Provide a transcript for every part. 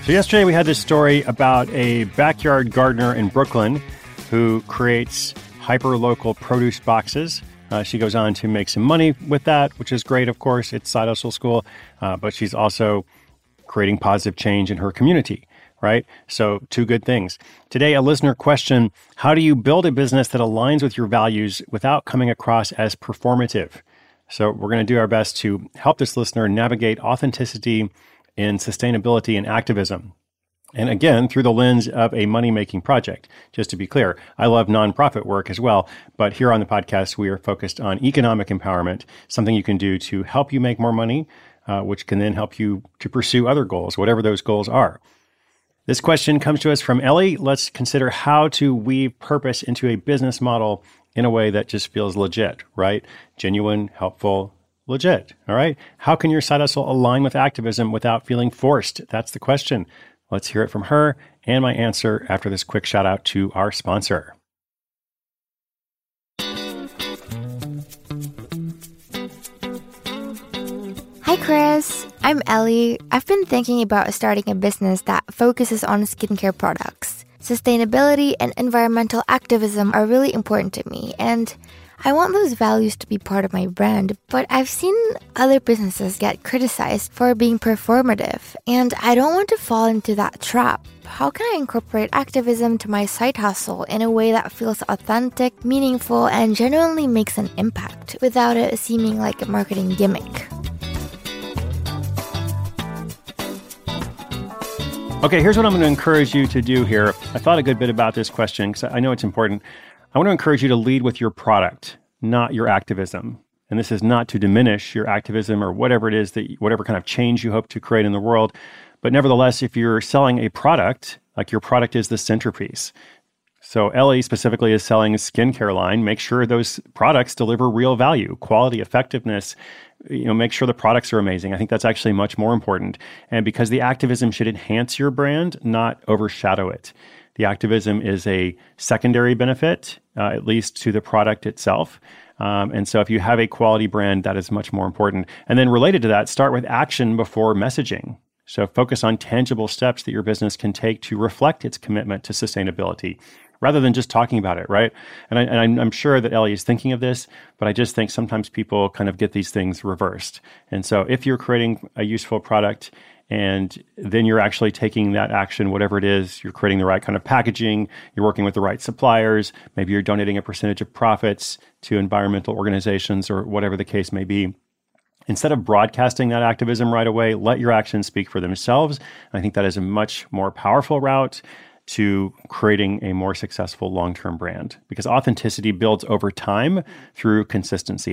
So yesterday we had this story about a backyard gardener in Brooklyn who creates hyper-local produce boxes. She goes on to make some money with that, which is great, of course. It's Side Hustle School, but she's also creating positive change in her community, right? So two good things. Today, a listener question, how do you build a business that aligns with your values without coming across as performative? So we're going to do our best to help this listener navigate authenticity in sustainability and activism. And again, through the lens of a money-making project. Just to be clear, I love nonprofit work as well, but here on the podcast, we are focused on economic empowerment, something you can do to help you make more money, which can then help you to pursue other goals, whatever those goals are. This question comes to us from Ellie. Let's consider how to weave purpose into a business model in a way that just feels legit, right? Genuine, helpful, legit, all right? How can your side hustle align with activism without feeling forced? That's the question. Let's hear it from her and my answer after this quick shout out to our sponsor. Hi, Chris. I'm Ellie. I've been thinking about starting a business that focuses on skincare products. Sustainability and environmental activism are really important to me, and I want those values to be part of my brand, but I've seen other businesses get criticized for being performative, and I don't want to fall into that trap. How can I incorporate activism to my side hustle in a way that feels authentic, meaningful, and genuinely makes an impact without it seeming like a marketing gimmick? Okay, here's what I'm going to encourage you to do here. I thought a good bit about this question because I know it's important. I want to encourage you to lead with your product, not your activism. And this is not to diminish your activism or whatever it is, whatever kind of change you hope to create in the world. But nevertheless, if you're selling a product, like your product is the centerpiece. So Ellie specifically is selling a skincare line. Make sure those products deliver real value, quality, effectiveness. Make sure the products are amazing. I think that's actually much more important. And because the activism should enhance your brand, not overshadow it. The activism is a secondary benefit, at least to the product itself. And so if you have a quality brand, that is much more important. And then related to that, start with action before messaging. So focus on tangible steps that your business can take to reflect its commitment to sustainability, rather than just talking about it, right? And I'm sure that Ellie is thinking of this, but I just think sometimes people kind of get these things reversed. And so if you're creating a useful product, and then you're actually taking that action, whatever it is, you're creating the right kind of packaging, you're working with the right suppliers, maybe you're donating a percentage of profits to environmental organizations or whatever the case may be. Instead of broadcasting that activism right away, let your actions speak for themselves. I think that is a much more powerful route to creating a more successful long-term brand, because authenticity builds over time through consistency.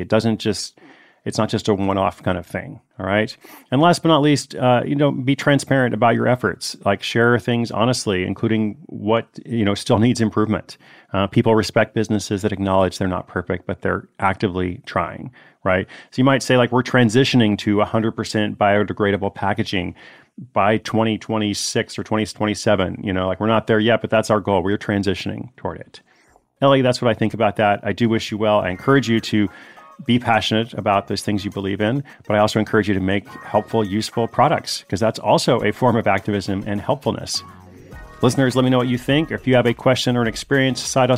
It's not just a one-off kind of thing, all right? And last but not least, be transparent about your efforts. Like share things honestly, including what, still needs improvement. People respect businesses that acknowledge they're not perfect, but they're actively trying, right? So you might say like, we're transitioning to 100% biodegradable packaging by 2026 or 2027. We're not there yet, but that's our goal. We're transitioning toward it. Ellie, that's what I think about that. I do wish you well. I encourage you to be passionate about those things you believe in, but I also encourage you to make helpful, useful products, because that's also a form of activism and helpfulness. Listeners, let me know what you think. If you have a question or an experience,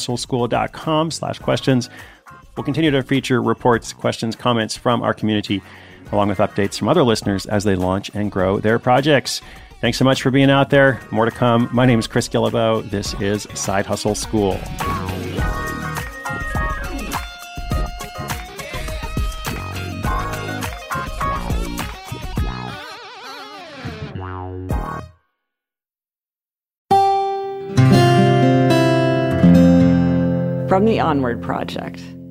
sidehustleschool.com/questions. We'll continue to feature reports, questions, comments from our community, along with updates from other listeners as they launch and grow their projects. Thanks so much for being out there. More to come. My name is Chris Guillebeau. This is Side Hustle School. From the Onward Project.